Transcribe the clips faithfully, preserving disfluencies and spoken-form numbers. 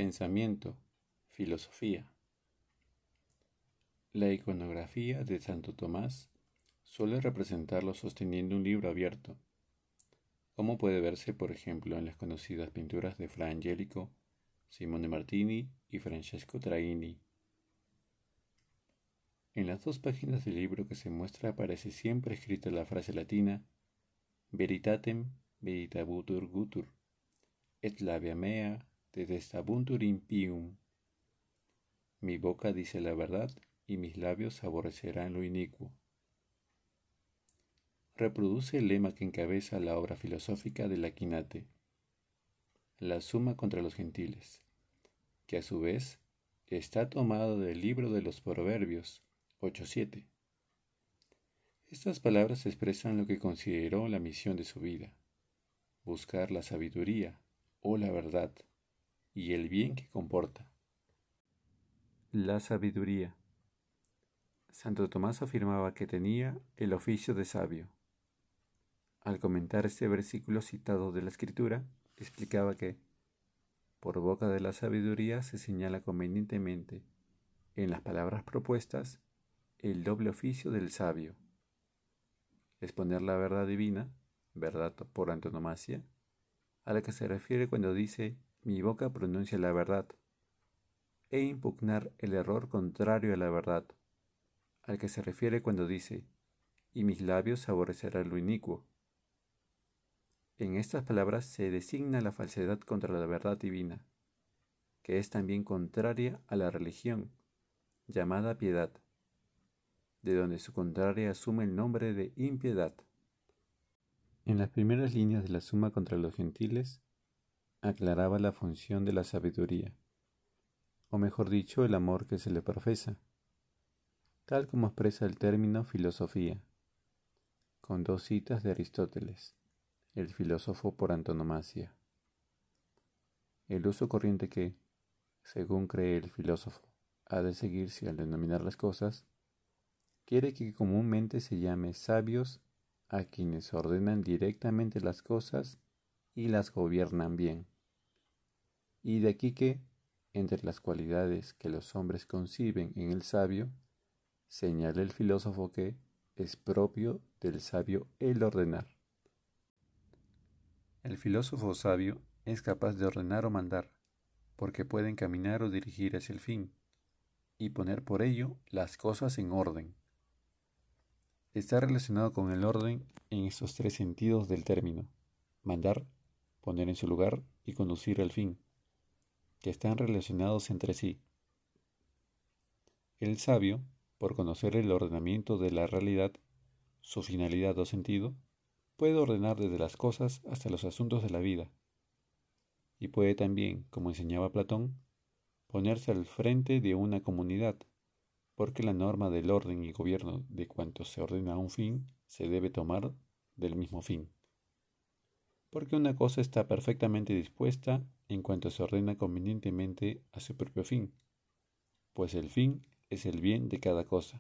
Pensamiento, filosofía. La iconografía de Santo Tomás suele representarlo sosteniendo un libro abierto, como puede verse por ejemplo en las conocidas pinturas de Fra Angelico, Simone Martini y Francesco Traini. En las dos páginas del libro que se muestra aparece siempre escrita la frase latina Veritatem veritabutur gutur, et labia mea detestabuntur impium. Mi boca dice la verdad y mis labios aborrecerán lo inicuo. Reproduce el lema que encabeza la obra filosófica de la Quinate, la Suma contra los Gentiles, que a su vez está tomado del libro de los Proverbios ocho siete. Estas palabras expresan lo que consideró la misión de su vida: buscar la sabiduría o la verdad y el bien que comporta. La sabiduría. Santo Tomás afirmaba que tenía el oficio de sabio. Al comentar este versículo citado de la Escritura, explicaba que por boca de la sabiduría se señala convenientemente en las palabras propuestas el doble oficio del sabio: exponer la verdad divina, verdad por antonomasia, a la que se refiere cuando dice mi boca pronuncia la verdad, e impugnar el error contrario a la verdad, al que se refiere cuando dice y mis labios aborrecerán lo inicuo. En estas palabras se designa la falsedad contra la verdad divina, que es también contraria a la religión, llamada piedad, de donde su contraria asume el nombre de impiedad. En las primeras líneas de la Suma contra los Gentiles, aclaraba la función de la sabiduría, o mejor dicho, el amor que se le profesa, tal como expresa el término filosofía, con dos citas de Aristóteles, el filósofo por antonomasia. El uso corriente que, según cree el filósofo, ha de seguirse al denominar las cosas, quiere que comúnmente se llame sabios a quienes ordenan directamente las cosas y las gobiernan bien. Y de aquí que, entre las cualidades que los hombres conciben en el sabio, señala el filósofo que es propio del sabio el ordenar. El filósofo sabio es capaz de ordenar o mandar, porque puede encaminar o dirigir hacia el fin, y poner por ello las cosas en orden. Está relacionado con el orden en estos tres sentidos del término: mandar, poner en su lugar y conducir al fin, que están relacionados entre sí. El sabio, por conocer el ordenamiento de la realidad, su finalidad o sentido, puede ordenar desde las cosas hasta los asuntos de la vida, y puede también, como enseñaba Platón, ponerse al frente de una comunidad, porque la norma del orden y gobierno de cuanto se ordena a un fin se debe tomar del mismo fin. Porque una cosa está perfectamente dispuesta en cuanto se ordena convenientemente a su propio fin, pues el fin es el bien de cada cosa.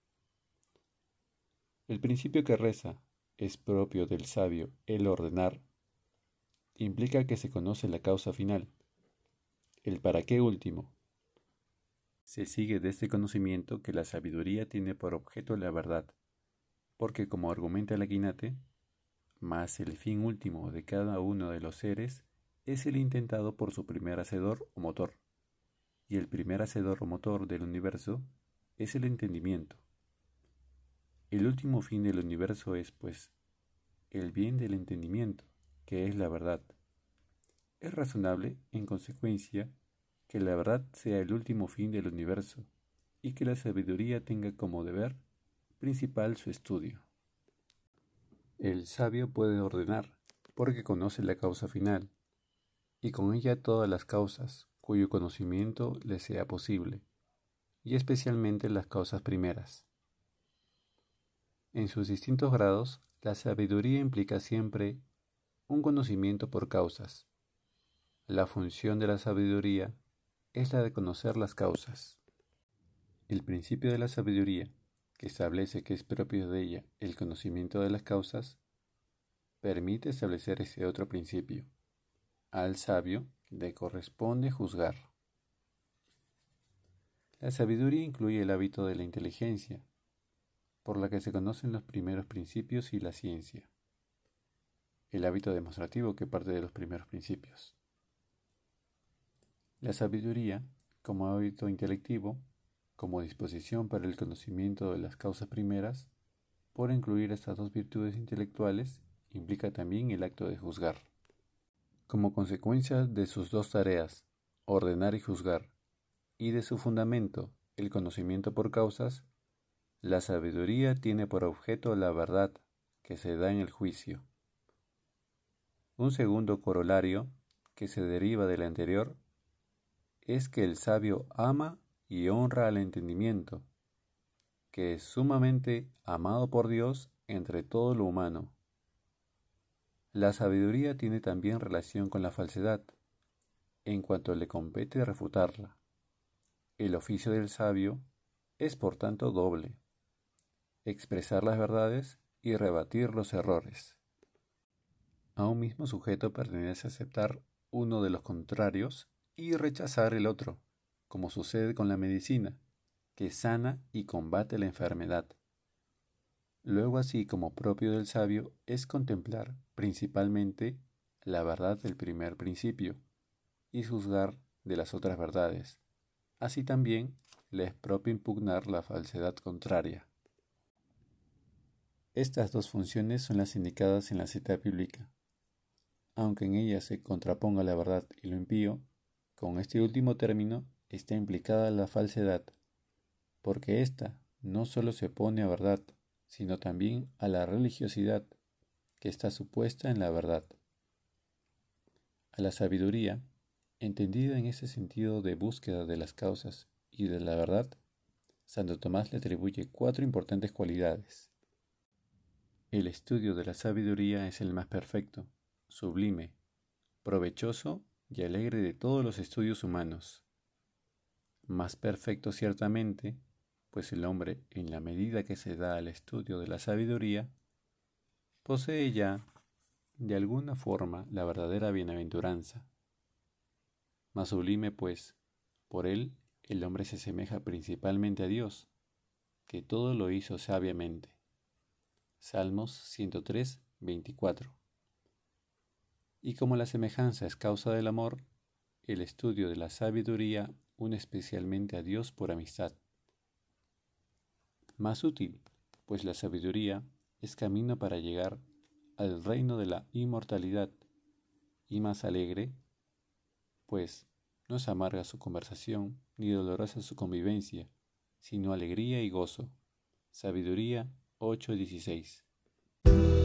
El principio que reza es propio del sabio el ordenar, implica que se conoce la causa final, el para qué último. Se sigue de este conocimiento que la sabiduría tiene por objeto la verdad, porque como argumenta la Quinate, mas el fin último de cada uno de los seres es el intentado por su primer hacedor o motor, y el primer hacedor o motor del universo es el entendimiento. El último fin del universo es, pues, el bien del entendimiento, que es la verdad. Es razonable, en consecuencia, que la verdad sea el último fin del universo y que la sabiduría tenga como deber principal su estudio. El sabio puede ordenar, porque conoce la causa final, y con ella todas las causas cuyo conocimiento le sea posible, y especialmente las causas primeras. En sus distintos grados, la sabiduría implica siempre un conocimiento por causas. La función de la sabiduría es la de conocer las causas. El principio de la sabiduría, que establece que es propio de ella el conocimiento de las causas, permite establecer ese otro principio. Al sabio le corresponde juzgar. La sabiduría incluye el hábito de la inteligencia, por la que se conocen los primeros principios y la ciencia. El hábito demostrativo que parte de los primeros principios. La sabiduría, como hábito intelectivo, como disposición para el conocimiento de las causas primeras, por incluir estas dos virtudes intelectuales, implica también el acto de juzgar. Como consecuencia de sus dos tareas, ordenar y juzgar, y de su fundamento, el conocimiento por causas, la sabiduría tiene por objeto la verdad que se da en el juicio. Un segundo corolario, que se deriva del anterior, es que el sabio ama y honra al entendimiento, que es sumamente amado por Dios entre todo lo humano. La sabiduría tiene también relación con la falsedad, en cuanto le compete refutarla. El oficio del sabio es por tanto doble: expresar las verdades y rebatir los errores. A un mismo sujeto pertenece aceptar uno de los contrarios y rechazar el otro, como sucede con la medicina, que sana y combate la enfermedad. Luego, así como propio del sabio, es contemplar principalmente la verdad del primer principio y juzgar de las otras verdades. Así también le es propio impugnar la falsedad contraria. Estas dos funciones son las indicadas en la cita bíblica. Aunque en ellas se contraponga la verdad y lo impío, con este último término está implicada la falsedad, porque ésta no solo se opone a verdad, sino también a la religiosidad que está supuesta en la verdad. A la sabiduría, entendida en ese sentido de búsqueda de las causas y de la verdad, Santo Tomás le atribuye cuatro importantes cualidades. El estudio de la sabiduría es el más perfecto, sublime, provechoso y alegre de todos los estudios humanos. Más perfecto ciertamente, pues el hombre, en la medida que se da al estudio de la sabiduría, posee ya, de alguna forma, la verdadera bienaventuranza. Más sublime, pues, por él el hombre se asemeja principalmente a Dios, que todo lo hizo sabiamente. Salmos ciento tres, veinticuatro. Y como la semejanza es causa del amor, el estudio de la sabiduría une especialmente a Dios por amistad. Más útil, pues la sabiduría es camino para llegar al reino de la inmortalidad, y más alegre, pues no es amarga su conversación ni dolorosa su convivencia, sino alegría y gozo. Sabiduría ocho dieciséis.